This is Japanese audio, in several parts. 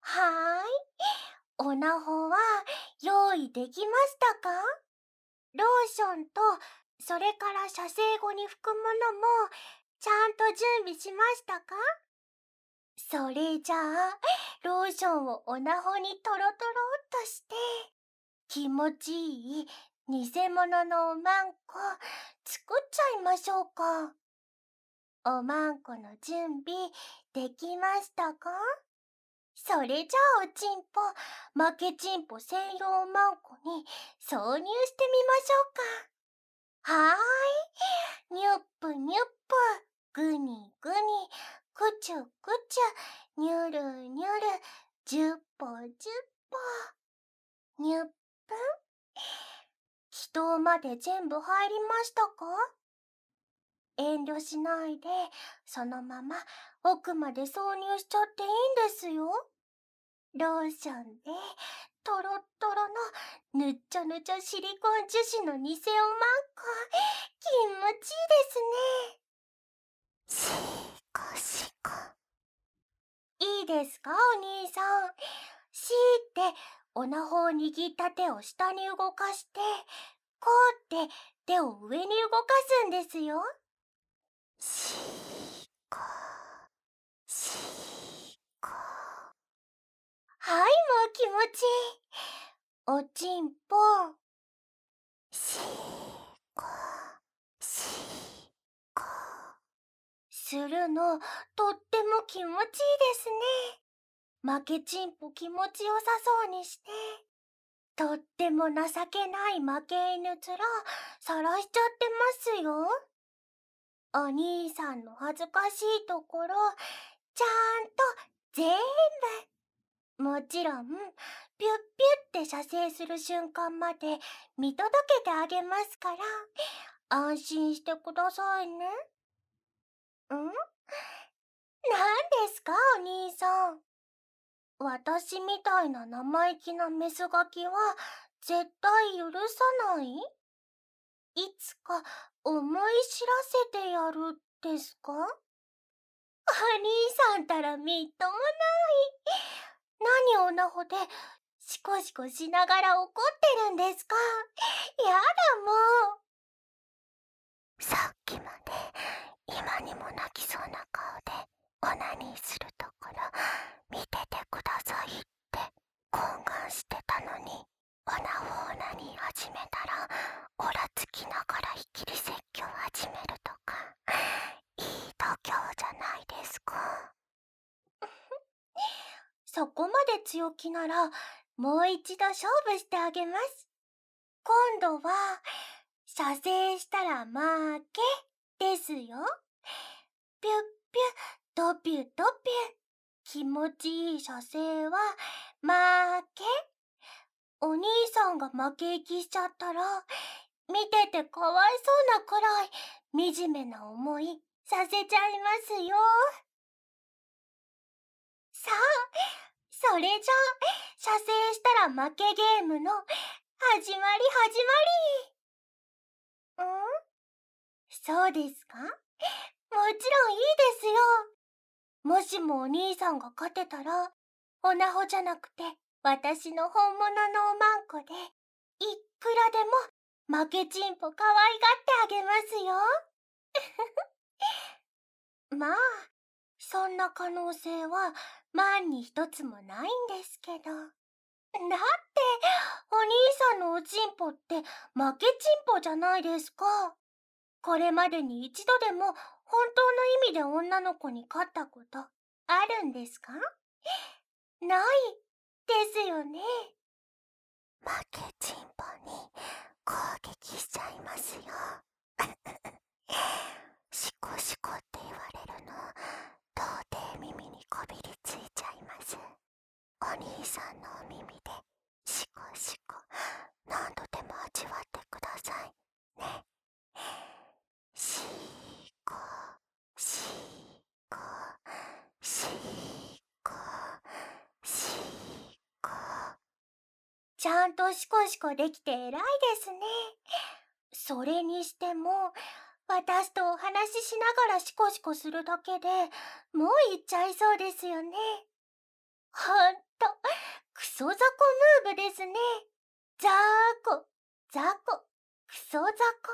はーい。おなほは用意できましたか？ローションと、それから射精後に拭くものも、ちゃんと準備しましたか？それじゃあ、ローションをおなほにトロトロっとして、気持ちいい偽物のおまんこ作っちゃいましょうか。おまんこの準備できましたか？それじゃあおちんぽ、負けちんぽ専用おまんこに挿入してみましょうか。はーい。にゅっぷにゅっぷ、ぐにぐに、くちゅくちゅ、にゅるにゅる、じゅっぽじゅっぽ。にゅっぷん。気筒まで全部入りましたか？遠慮しないで、そのまま奥まで挿入しちゃっていいんですよ。ローションで、トロットロのぬっちょぬちょシリコン樹脂の偽おまんこ、気持ちいいですね。シコシコ。いいですか、お兄さん。シーっておなほを握った手を下に動かして、こうって手を上に動かすんですよ。シーコ、シーコ。はい、もう気持ちいい。おちんぽ。シーコ、シーコ。するの、とっても気持ちいいですね。負けちんぽ気持ちよさそうにして、とっても情けない負け犬面、さらしちゃってますよ。お兄さんの恥ずかしいところ、ちゃんと全部。もちろん、ピュッピュって射精する瞬間まで見届けてあげますから、安心してくださいね。なんですか、お兄さん。私みたいな生意気なメスガキは絶対許さない？いつか思い知らせてやるですか？お兄さんたらみっともない。何おなほでシコシコしながら怒ってるんですか？やだもう。さっきまで今にも泣きそうな顔でオナニーするところ見ててくださいって懇願してたのに、オナホオナニー始めたらオラつきながらイキリ説教始めるとか、いい度胸じゃないですか。そこまで強気ならもう一度勝負してあげます。今度は射精したら負けですよ。ピュッピュドピュドピュ。気持ちいい射精は負け。お兄さんが負け息きしちゃったら、見ててかわいそうなくらい惨めな思いさせちゃいますよ。さあ、それじゃあ射精したら負けゲームの始まり始まり。そうですか？もちろんいいですよ。もしもお兄さんが勝てたら、おなほじゃなくて私の本物のおまんこで、いくらでも負けちんぽ可愛がってあげますよ。まあ、そんな可能性は万に一つもないんですけど。だって、お兄さんのおちんぽって負けちんぽじゃないですか。これまでに一度でも本当の意味で女の子に勝ったことあるんですか？ないですよね。負けちんぽに攻撃しちゃいますよ。シコシコって言われるの、到底耳にこびりついちゃいます。お兄さんのお耳でシコシコ何度でも味わってくださいね。シコシコシコシコ。ちゃんとシコシコできて偉いですね。それにしても、私とお話ししながらシコシコするだけでもう行っちゃいそうですよね。ほんと、 ソザコムーブですね。ザーコ、ザコ、クソザコ。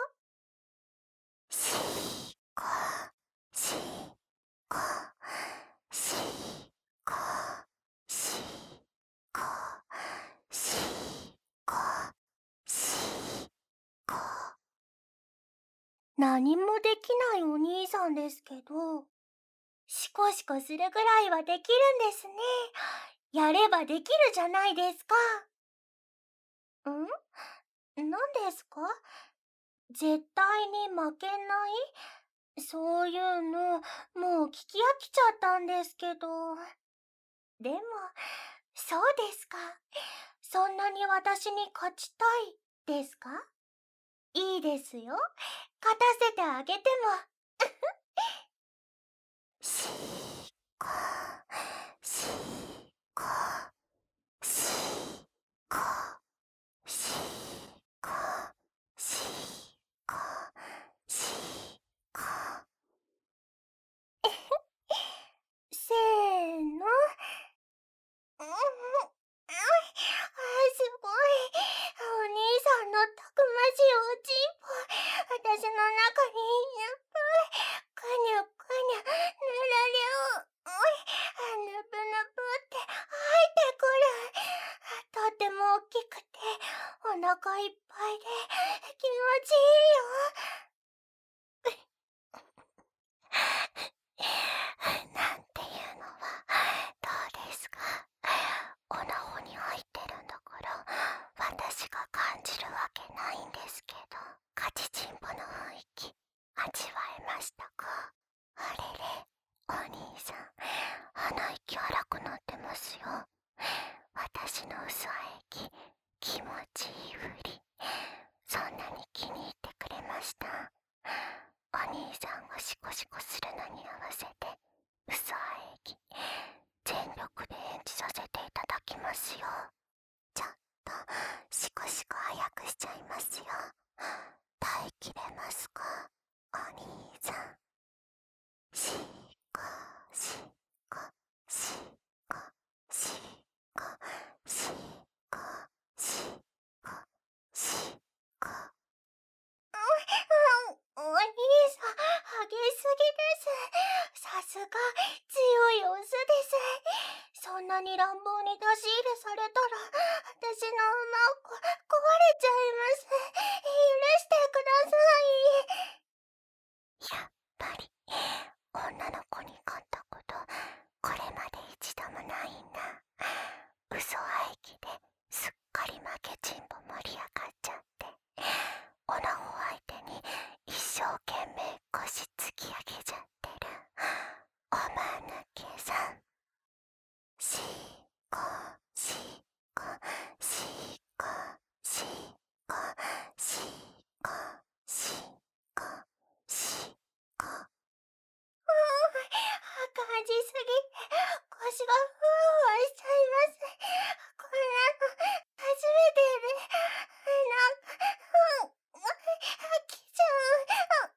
シーコ、シーコ、シーコ、シーコ、シーコ、シーコ。何もできないお兄さんですけど、シコシコするぐらいはできるんですね。やればできるじゃないですか。何ですか？絶対に負けない？そういうの、もう聞き飽きちゃったんですけど。でも、そうですか。そんなに私に勝ちたいですか？いいですよ。勝たせてあげても。シーコ、シーコ、シーコ、シーコ、シーコ、シーコ。せーの。すごい。お兄さんのたくましいおちんぽ、私の中にいっぱい、くにゅくにゅ、ぬらりゅう、ぬぶぬぶって入ってくる。とっても大きくて、お腹いっぱいで、気持ちいいよ。なんていうのはどうですか？おなほに入ってるんだから私が感じるわけないんですけど、カチチンポの雰囲気味わえましたか？あれれ、お兄さん、鼻息荒くなってますよ。私の嘘息気持ちいいふり、そんなに気に入ってくれました？お兄さんがシコシコするのに合わせて嘘息全力で演じさせていただきますよ。ちょっとシコシコ早くしちゃいますよ。耐えきれますか、お兄さん。シーコ、シーコ、シーコ、シーコ、シーコ、シーコ、シーコ。お兄さん、激しすぎです。さすが、強いオスです。そんなに乱暴に出し入れされたら、私の馬壊れちゃいます。許してください。やっぱり、女の子に勝ったこと、これまで一度もないんだ。嘘愛機ですっかり負けちんぼ盛り上がっちゃって、オナホ相手に一生懸命腰突き上げちゃってるおまぬけさん。シーコ、シーコ、シーコ、シーコ、シーコ、シーコ、シーコ。感じすぎて腰がふわふわしちゃいます。こんなの初めてで、なんか、飽きちゃう。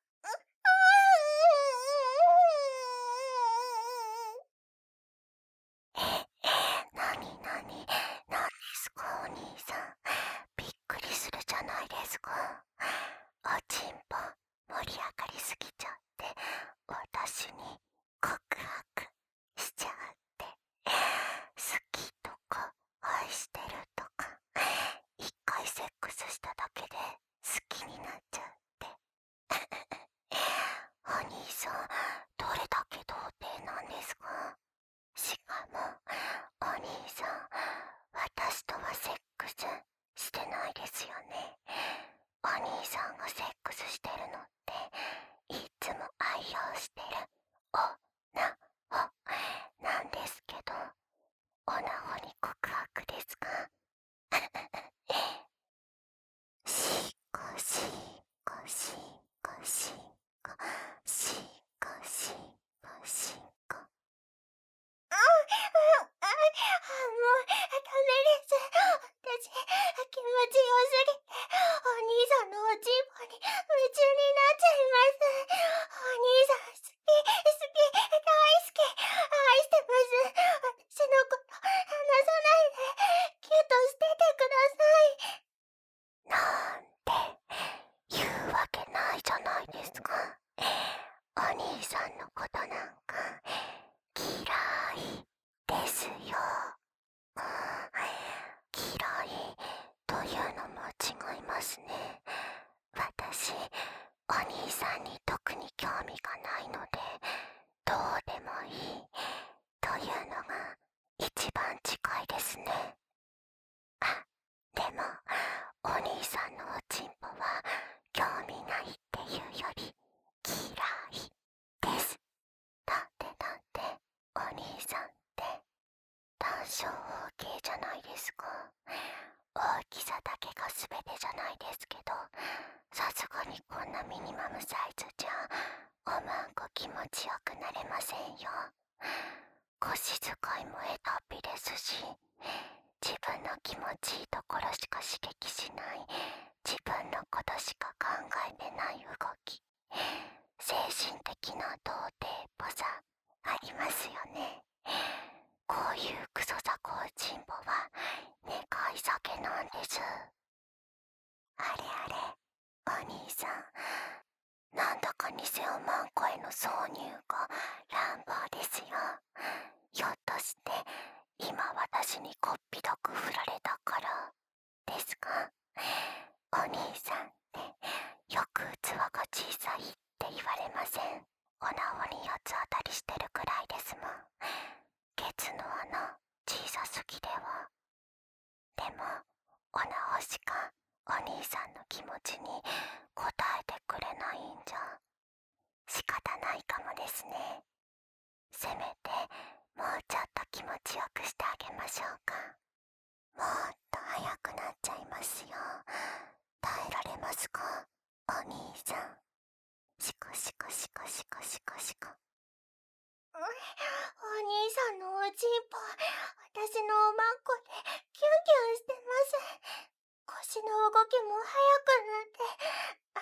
兄さんに特に興味がないので、どうでもいいというのが一番近いですね。あ、でも、お兄さんのおちんぽは興味ないっていうより嫌いです。だって、お兄さんって単小方形じゃないですか。大きさだけが全てじゃないですけど、さすがにこんなミニマムサイズじゃおまんこ気持ちよくなれませんよ。腰使いも下手っぴですし、自分の気持ちいいところしか刺激しない、自分のことしか考えてない動き、精神的な童貞っぽさありますよね。こういうクソザコおちんぽは願い酒なんです。あれあれ、お兄さん、なんだか偽おまんこへの挿入が乱暴ですよ。ひょっとして今私にこっぴどく振られたからですか？お兄さんってよく器が小さいって言われません？お縄に八つ当たりしてるくらいですもん。ケツの穴小さすぎでは。でもお縄しかお兄さんの気持ちに応えてくれないんじゃ仕方ないかもですね。せめてもうちょっと気持ちよくしてあげましょうか。もっと早くなっちゃいますよ。耐えられますか、お兄さん。シコシコシコシコシコシコ。お兄さんのおちんぽ、私のおまんこでキュンキュンしてます。腰の動きも速くなって、はい、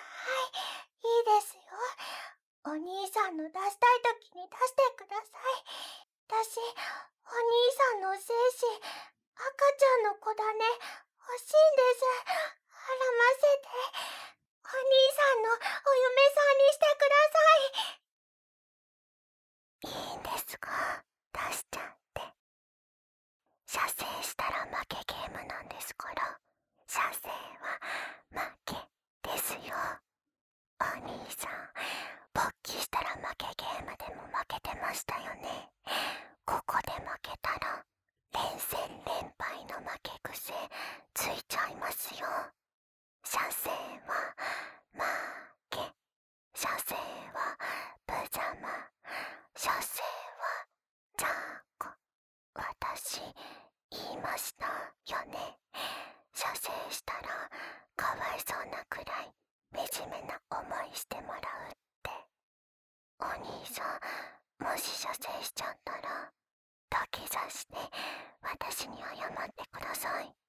いいですよ。お兄さんの出したい時に出してください。私、お兄さんの精子、赤ちゃんの子だね、欲しいんです。あらませて。お兄さんのお嫁さんにしてください。いいんですか、出しちゃって。射精したら負けゲームなんですから、射精は負けですよ。お兄さん、勃起したら負けゲームでも負けてましたよね。ここで負けたら連戦連敗の負け癖ついちゃいますよ。射精は負け、射精は無様、射精は雑魚。私言いましたよね。射精したらかわいそうなくらい惨めな思いしてもらうって。お兄さん、もし射精しちゃったら土下座して私に謝ってください。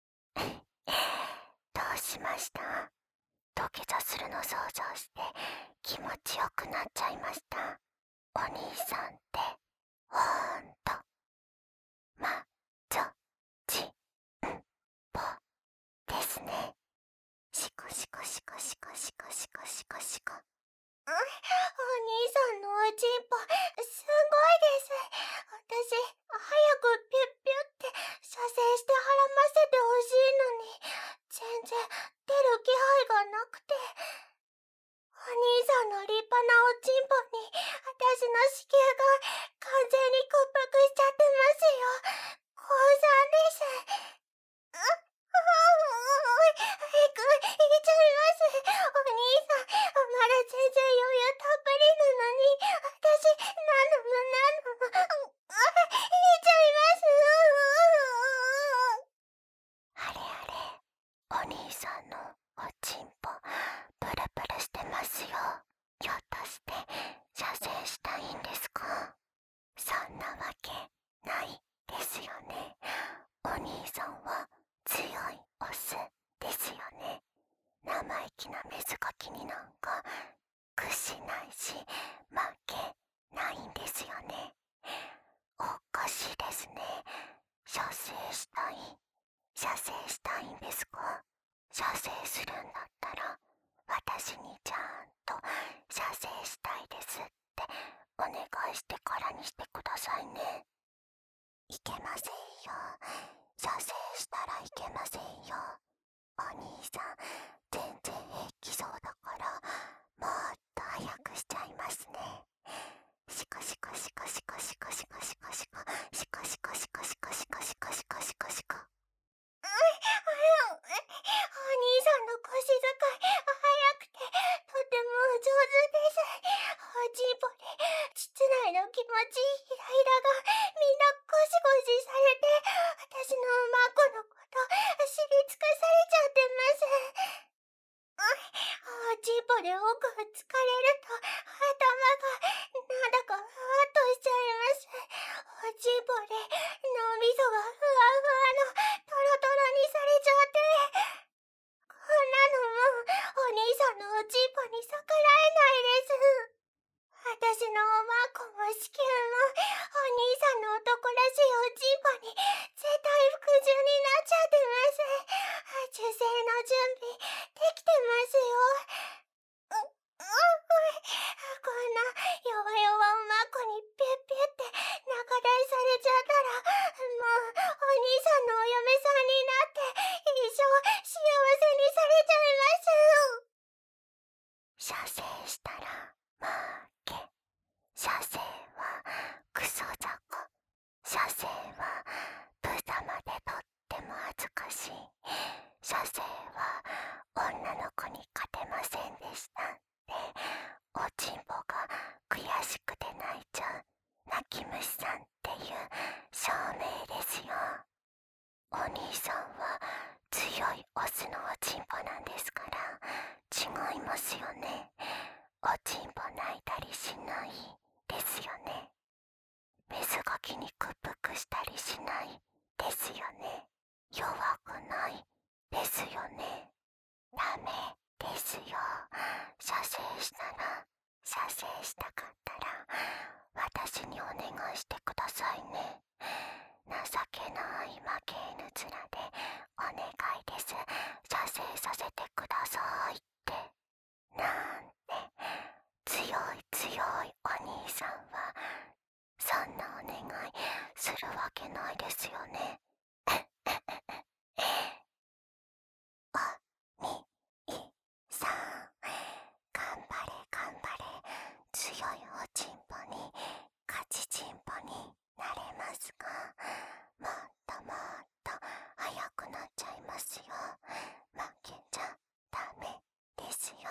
どうしました？土下座するの想像して気持ちよくなっちゃいました。お兄さんってほんとまちょちんぽですね。シコシコシコシコシコシコシコシコ。お兄さんのおちんぽ、すごいです。私、早くピュッピュッって射精してはらませてほしいのに、全然出る気配がなくて。お兄さんの立派なおちんぽに、私の子宮が完全に屈服しちゃってますよ。降参です。早く行っちゃいます。お兄さん、まだ全然余裕たっぷりなのに、私、行っちゃいます。あれあれ、お兄さんのおちんぽ、プルプルしてますよ。ひょっとして、射精したいんですか？そんなわけないですよね。お兄さんは強いオスですよね。生意気なメスガキになんか屈しないし負けないんですよね。おかしいですね。射精したいんですか？射精するんだったら私にちゃんと射精したいですってお願いしてからにしてくださいね。いけませんよ。射精したらいけませんよ。 お兄さん、全然平気そうだから、もっと早くしちゃいますね。シコシコシコシコシコシコシコシコシコシコシコシコシコシコシコシコシコ。お兄さんの腰使い、早くて、とても上手です。おじいぼで、室内の気持ちいいイライラが、みんなゴシゴシされて、私のマコのこと、知り尽くされちゃってます。おじいぼで奥が疲れると、頭が、なんだかふわっとしちゃいます。おじいぼで、脳みそがふわふわの、トロトロにされちゃって、こんなのもう、お兄さんのおじいぼに逆らえないです。私のおまこも子宮も、お兄さんの男らしいおじいぼに、絶対服従になっちゃってます。受精の準備、できてますよ。こんな弱々おまこにピュッピュって仲代されちゃったら、もうお兄さんのお嫁さんになって一生幸せにされちゃいます。射精したら負け。射精はクソ雑魚。射精はブサまでとっても恥ずかしい。射精は女の子に勝てませんでしたっておちんぽが悔しくて泣いちゃう泣き虫さんっていう証明ですよ。お兄さんは強いオスのおちんぽなんですから違いますよね。おちんぽ泣いたりしないですよね。水かきに屈服したりしないですよね。弱くないですよね。ダメですよ。射精したら、射精したかったら私にお願いしてくださいね。情けない負け犬面でお願いです。射精させてくださいってなんて強い強いお兄さんはそんなお願いするわけないですよね。おにいさん、頑張れ頑張れ。強いおちんぽに勝ちちんぽになれますが、もっともっと速くなっちゃいますよ。負けちゃダメですよ。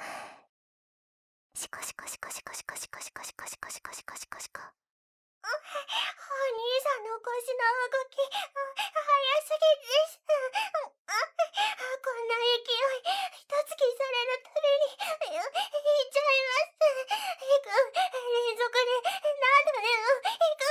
シコシコシコシコシコシコシコシコシコシコシコシコシコ。お兄さんの腰の動き、早すぎです。こんな勢い、一突きされるたびに、いっちゃいます。連続で、何度でも、行く。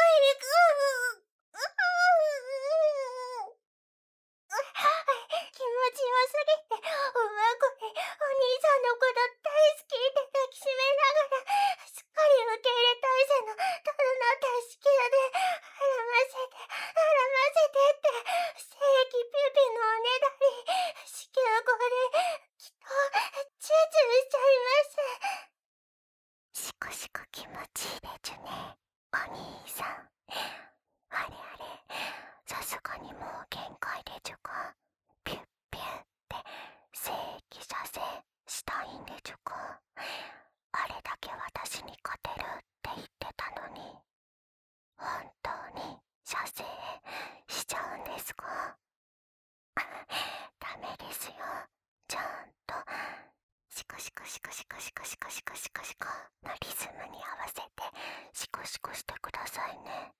気持ちよすぎて、おまこに、お兄さんのこと大好きって抱きしめながら、すっかり受け入れ体制のただなった子宮で、絡ませてって、正規ピュピュのおねだり、子宮口で、きっと、チューチューしちゃいます。シコシコ気持ちいいでちゅね、お兄さん。あれあれ、さすがにもう限界でちゅか。ピュッピュって正規射精したいんでちゅか。あれだけ私に勝てるって言ってたのに、本当に射精しちゃうんですか？ダメですよ。ちゃんとシコシコシコシコシコシコシコシコシコのリズムに合わせてシコシコしてくださいね。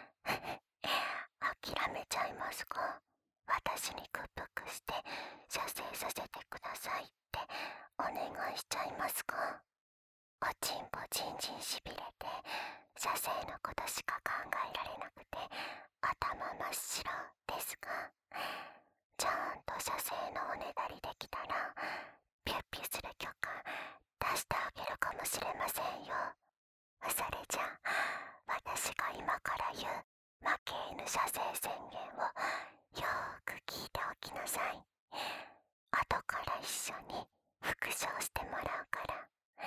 諦めちゃいますか？私に屈服して射精させてくださいってお願いしちゃいますか？おちんぽじんじんしびれて射精のことしか考えられなくて頭真っ白ですが、ちゃんと射精のおねだりできたらピュッピュする許可出してあげるかもしれませんよ。それじゃ私が今から言う負け犬射精宣言をよーく聞いておきなさい。後から一緒に復唱してもらうから。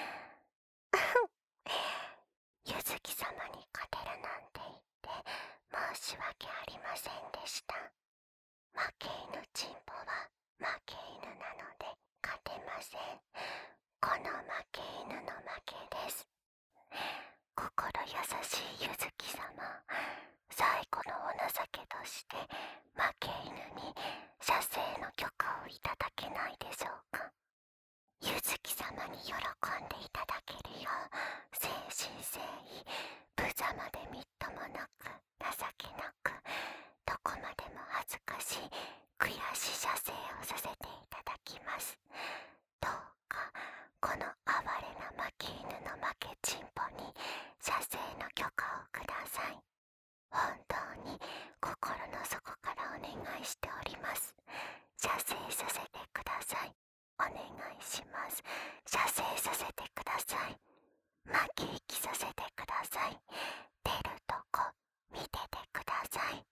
ゆずき様に勝てるなんて言って申し訳ありませんでした。負け犬チンポは負け犬なので勝てません。この負け犬の負けです。心優しいゆずき様、最後のお情けとして負け犬に射精の許可をいただけないでしょうか。ゆずき様に喜んでいただけるよう、誠心誠意、無様でみっともなく情けなく、どこまでも恥ずかしい悔しい射精をさせていただきます。どうかこの哀れな負け犬の負けちんぽに射精の許可をください。本当に心の底からお願いしております。射精させてください。お願いします。射精させてください。負け息させてください。出るとこ見ててください。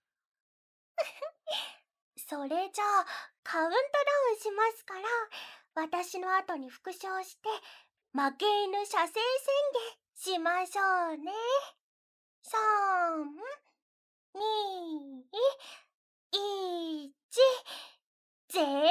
それじゃあカウントダウンしますから、私の後に復唱して負け犬射精宣言しましょうね。3、2、1、0。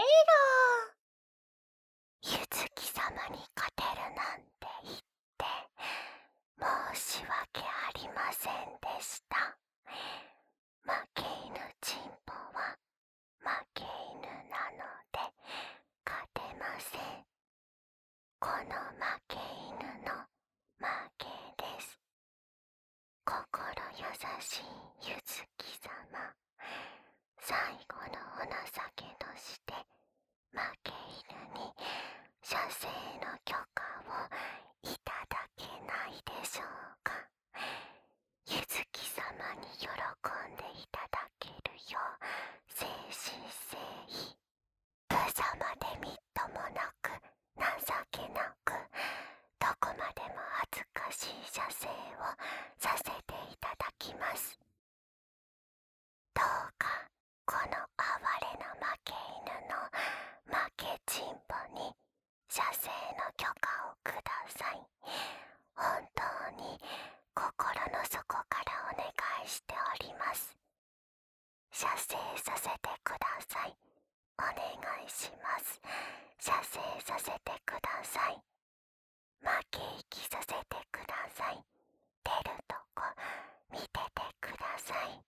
ゆずき様に勝てるなんて言って申し訳ありませんでした。負け犬ちんぽは負け犬なので勝てません。この負け犬の負けです。心優しいゆずき様、最後のお情けとして負け犬に射精の許可をいただけないでしょうか。ゆずき様に喜んでいただけるよう、誠心誠意、無様でみっともなく情けなく、どこまでも恥ずかしい射精をさせていただきます。どうかこの哀れな負け犬の負けちんぽに射精の許可をください。本当に心の底からお願いしております。射精させてください。お願いします。射精させてください。負け息させてください。出るとこ見ててください。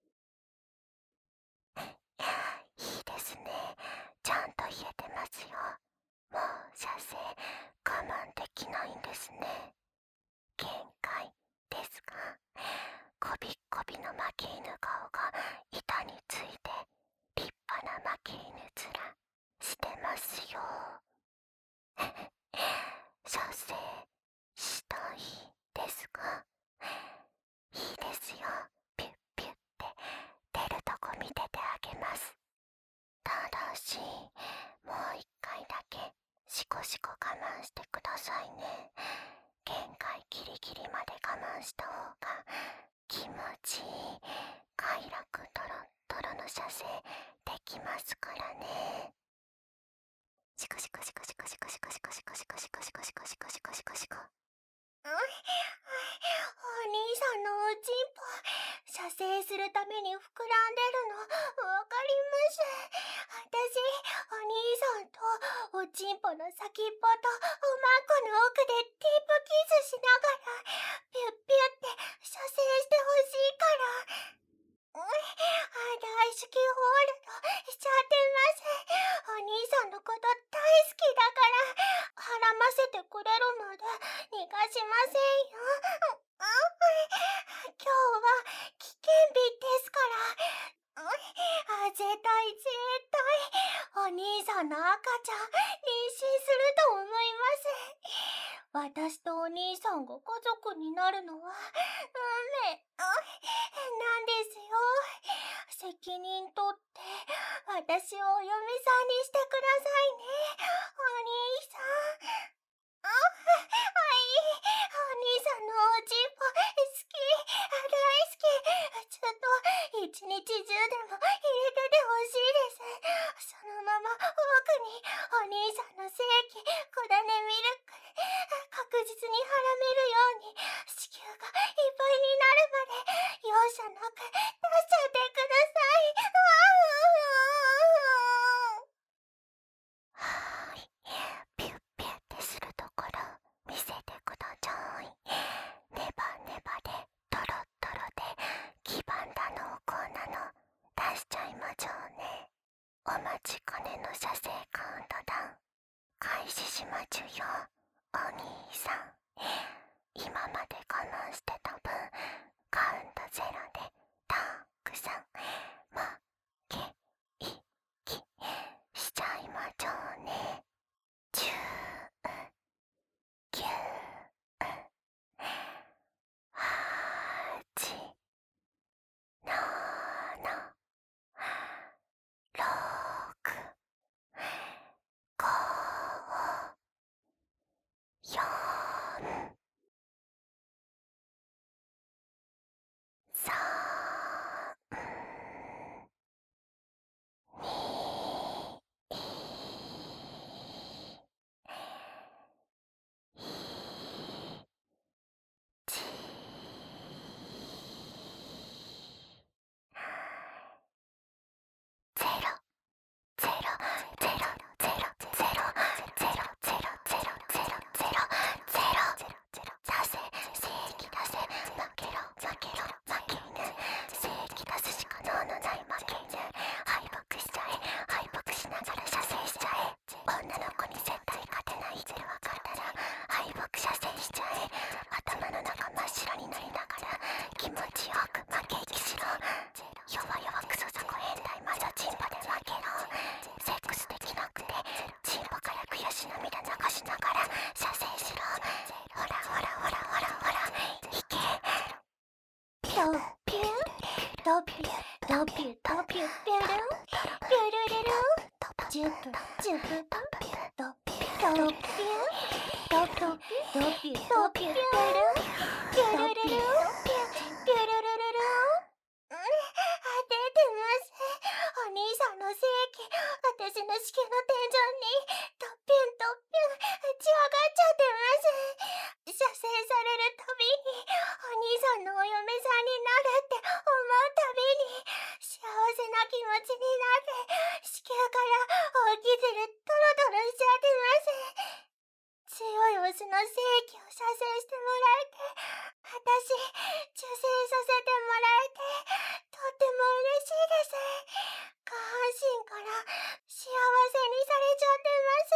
いいですね。ちゃんと言えてますよ。もう射精我慢できないんですね。限界ですか。こびっこびの負け犬顔が板について立派な負け犬面してますよ。射精したいですか。いいですよ。ピュッピュッって出るとこ見ててあげます。ただしもう一回だけシコシコ我慢してくださいね。限界ギリギリまで我慢した方が気持ちいい快楽トロットロの射精できますからね。シコシコシコシコシコシコシコシコシコシコシコシコシコシコシコシコ。お兄さんのおちんぽ射精するために膨らんでるのわかります。私お兄さんとおちんぽの先っぽとおまんこの奥でディープキスしながらピュッピュって射精してほしいから。大好きホールドしちゃってます。お兄さんのこと大好きだから、絡ませてくれるまで逃がしませんよ。今日は危険日ですから。絶対お兄さんの赤ちゃん妊娠すると思います。私とお兄さんが家族になるのは運命なんですよ。責任取って私をお嫁さんにしてくださいね、お兄さん。はい、お兄さんのおちんぽ好き、大好き。ちょっと一日中でも入れててほしいです。そのまま奥にお兄さんの精液、小種ミルク確実に絡めるように子宮がいっぱいになるまで容赦なく出しちゃってください。 しょうね。お待ちかねの射精カウントダウン開始しまちゅよ、お兄さん。今まで我慢してた分、カウントゼロでたくさん負け息しちゃいまちょうね。10、9、8、7、6、5、4、3、2、ゼロ、ゼロ、ゼロ、ゼロ、ゼロ、ゼロ、ゼロ、ゼロ、ゼロ、ゼロ、ゼロ、出せ、正義出せ、負けろ、負けろ、負け犬、正義出すしか能のない負け犬、敗北しちゃえ、敗北しながら射精しちゃえ、女の子に絶対勝てないって分かったら敗北射精しちゃえ、頭の中真っ白になりながら気持ちよく負け息しろ、弱々クソ雑魚変態まだチンポで負けろ、セックスできなくてチンポから悔し涙流しながら射精しろ、ほらほらほらほらほらいけ、ピューピュードピュードピュードピューピュルンピュルルルンジュプジュプドピュードピュードピュードピュードピュードピューピュルンピュルルルンピュルルルルン、出てます。お兄さんの精液、私の子宮の天井にドッピュンドッピュン打ち上がっちゃってます。射精されるたびにお兄さんのお嫁さんになるって思うたびに幸せな気持ちになって子宮から大きずるトロトロしちゃってます。強いオスの精液を射精してもらえて、私受精させてもらえてとっても嬉しいです。下半身から幸せにされちゃって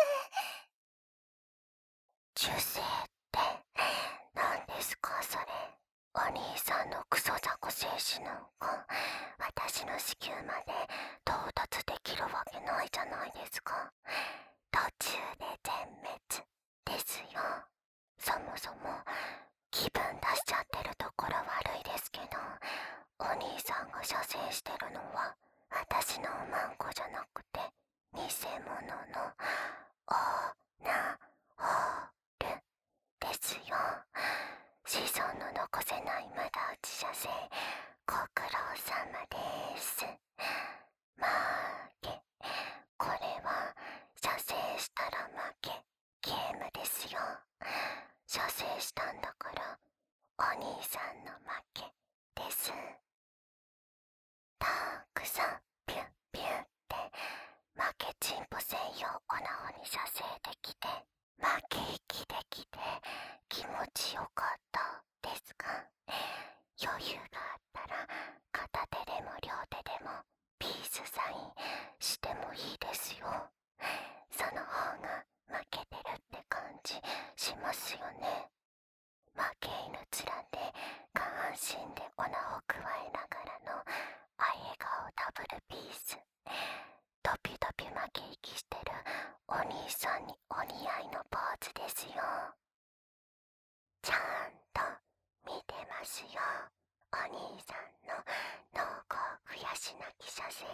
ます。受精って何ですかそれ。お兄さんのクソ雑魚精子なんか私の子宮まで到達できるわけないじゃないですか。途中で全滅ですよ。そもそも気分出しちゃってるところ悪いですけど、お兄さんが射精してるのは私のおまんこじゃなくて偽物のオーナホールですよ。子孫の残せない無駄打ち射精ご苦労様です。負け、これは射精したら負けゲームですよ。射精したんだからお兄さんの負けです。たくさんピュッピュッって負けチンポ専用オナホに射精できて負け息できて気持ちよかったですか。余裕があったら片手でも両手でもピースサインしてもいいですよ。その方が負けてるって感じしますよね。負け犬面で下半身でオナを加えながらのあえ顔ダブルピース、ドピドピ負け息してるお兄さんにお似合いのポーズですよ。ちゃんと見てますよ。お兄さんの濃厚悔し泣き射精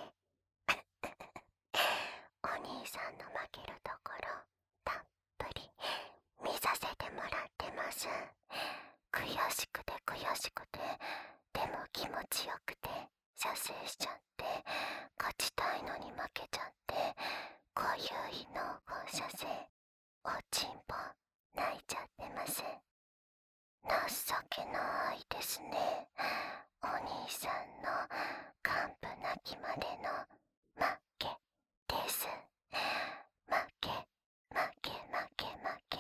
お兄さんの負けるところたっぷり見させてもらってます。悔しくて悔しくてでも気持ちよくて射精しちゃって勝ちたいのに負けちゃってこういう濃厚射精おちんぽ泣いちゃってます。情けないですね。お兄さんの完膚なきまでの負けです。負け負け負け負け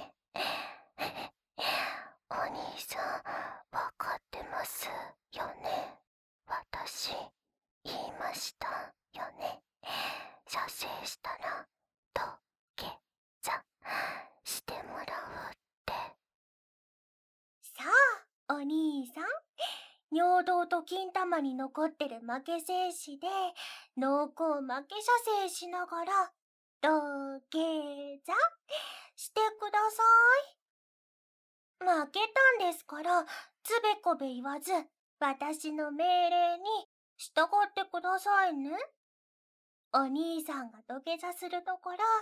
お兄さんわかってますよね。私言いましたよ射精したら土下座してもらうって。 さあ、お兄さん。尿道と金玉に残ってる負け精子で濃厚負け射精しながら土下座してください。負けたんですからつべこべ言わず私の命令に従ってくださいね。お兄さんが土下座するところしっか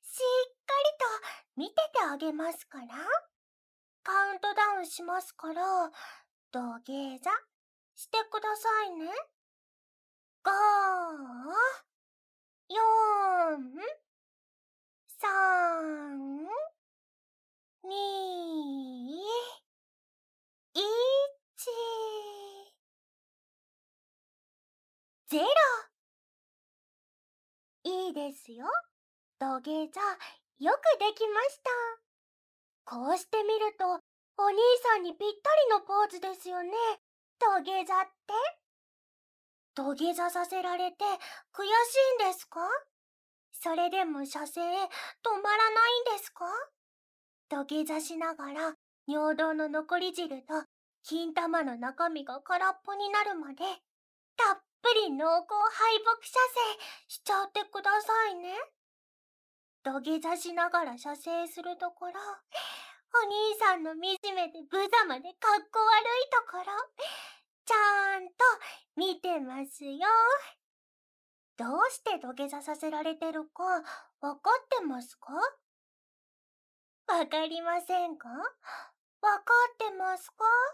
りと見ててあげますから。カウントダウンしますから土下座してくださいね。5、4、3、2、1、0。いいですよ。土下座、よくできました。こうしてみると、お兄さんにぴったりのポーズですよね。土下座って。土下座させられて悔しいんですか？それでも射精止まらないんですか？土下座しながら尿道の残り汁と金玉の中身が空っぽになるまでたっぷり濃厚敗北射精しちゃってくださいね。土下座しながら射精するところ、お兄さんの惨めで無様でかっこ悪いところ、ちゃんと見てますよ。どうして土下座させられてるかわかってますか？わかりませんか？わかってますか？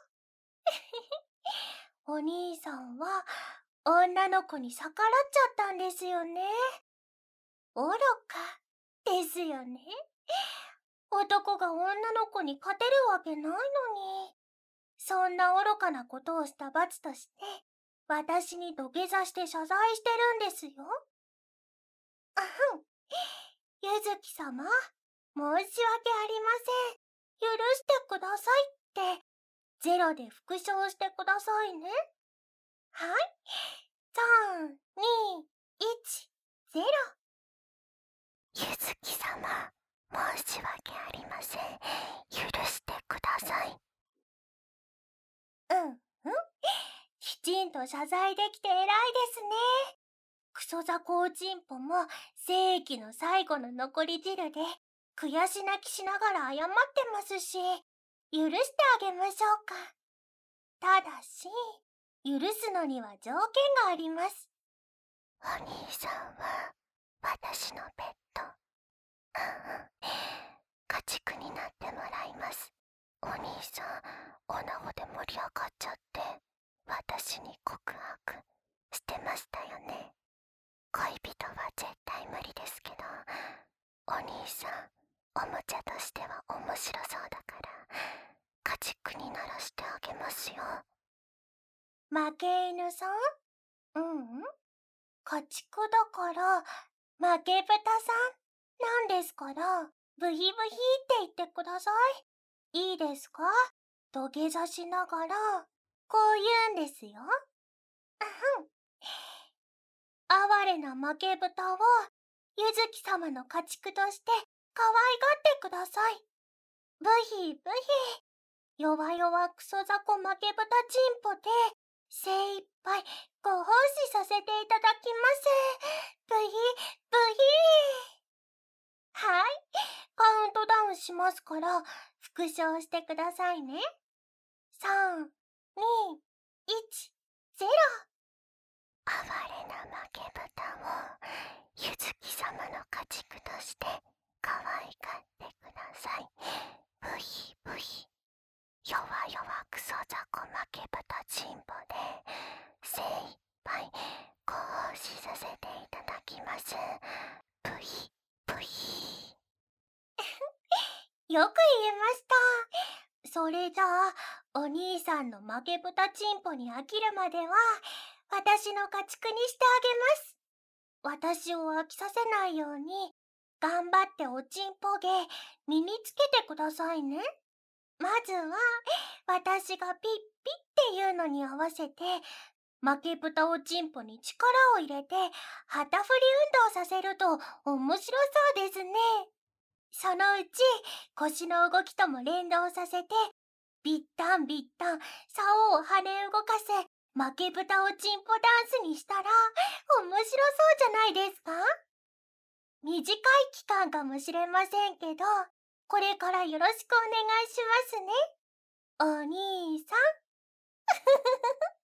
お兄さんは女の子に逆らっちゃったんですよね。愚かですよね。男が女の子に勝てるわけないのに。そんな愚かなことをした罰として、私に土下座して謝罪してるんですよ。あふん。ゆずき様、申し訳ありません。許してくださいって、ゼロで復唱してくださいね。はい。3、2、1、0。 ゆずき様、申し訳ありません。許してください。 きちんと謝罪できて偉いですね。クソザコウチンポも正規の最後の残り汁で悔し泣きしながら謝ってますし、許してあげましょうか。ただし、許すのには条件があります。 お兄さんは私のペット。家畜になってもらいます。お兄さん、おなごで盛り上がっちゃって私に告白してましたよね。恋人は絶対無理ですけど、お兄さん、おもちゃとしては面白そうだから家畜にならしてあげますよ。 負け犬さん？家畜だから負け豚さんなんですから、ブヒブヒって言ってください。いいですか？土下座しながらこう言うんですよ。哀れな負け豚をゆずき様の家畜として可愛がってください。ブヒブヒ。弱々クソザコ負け豚チンポで精一杯ご奉仕させていただきます。ブヒブヒ。はい。カウントダウンしますから復唱してくださいね。3、2、1、0。 哀れな負け豚をゆずき様の家畜として可愛がってください。ブヒブヒ。弱々クソザコ負け豚チンポで精一杯ご奉仕させていただきます。ブヒブヒ。 よく言えました。それじゃあ、お兄さんの負け豚チンポに飽きるまでは、私の家畜にしてあげます。私を飽きさせないように、頑張っておちんぽ芸身につけてくださいね。まずは、私がピッピっていうのに合わせて、 負け豚をチンポに力を入れて旗振り運動させると面白そうですね。そのうち腰の動きとも連動させて、ビッタンビッタン竿を跳ね動かせ負け豚をチンポダンスにしたら面白そうじゃないですか？短い期間かもしれませんけど、これからよろしくお願いしますね、お兄さん。